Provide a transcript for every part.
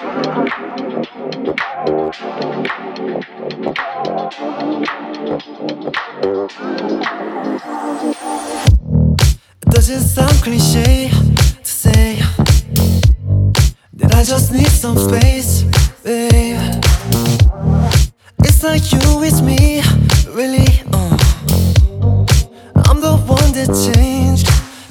Does it sound cliche to say that I just need some space, babe? It's like you, it's me, really. I'm the one that changed.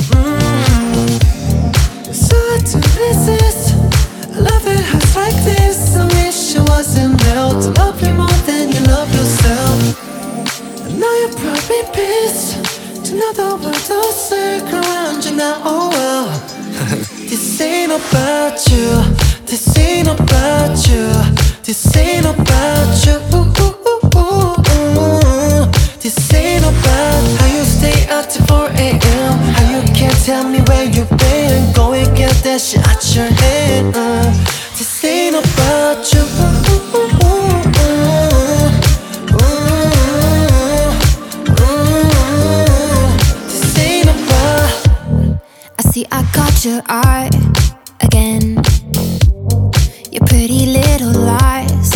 So hard to resist. I love it hurts like this. I wish it wasn't real to love you more than you love yourself. And now you're probably pissed to know the world don't circle around you now. Oh well. This ain't about you. This ain't about you. This ain't about you. This ain't about how you stay up till 4 a.m. How you can't tell me where you've been. Go and get that shit out your head. This ain't about you. This ain't about. I see I got your eye again. Your pretty little lies.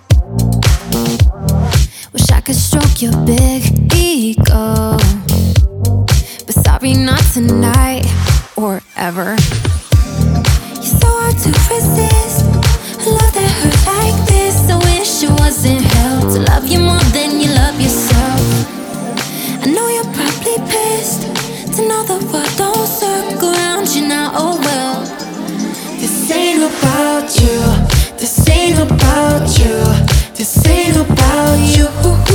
Wish I could stroke your big ego, but sorry, not tonight or ever. You're so hard to resist. A love that hurt like this. I wish it wasn't hell to love you more than you love yourself. I know you're probably pissed to know the world don't circle around you now. Oh well. This ain't about you. This ain't about you. This ain't about you.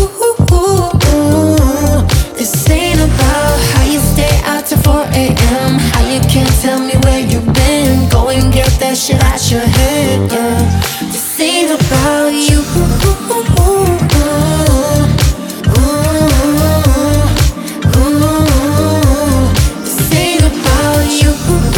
This ain't about how you stay out till 4 a.m. How you can't tell me where you've been. Go and get that shit out your head. This ain't about you. This ain't about you.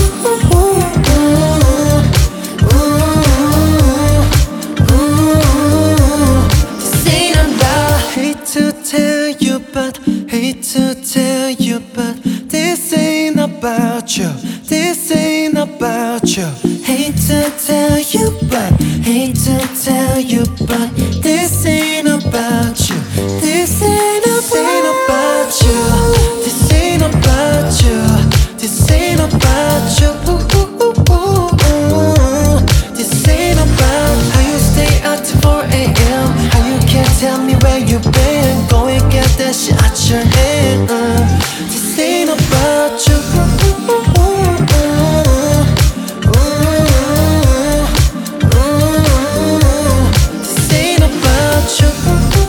Hate to tell you, but hate to tell you, but this ain't about you. This ain't about you. Hate to tell you, but hate to tell you, but this ain't about you. This ain't about you. This ain't about you. This ain't about you. This ain't about how you stay up till 4 a.m. How you can't tell me where you've been. Go and get that shit out your head. This ain't about you. This ain't about you.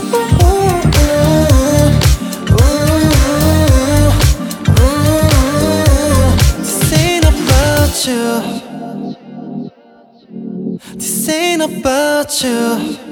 This ain't about you. This ain't about you.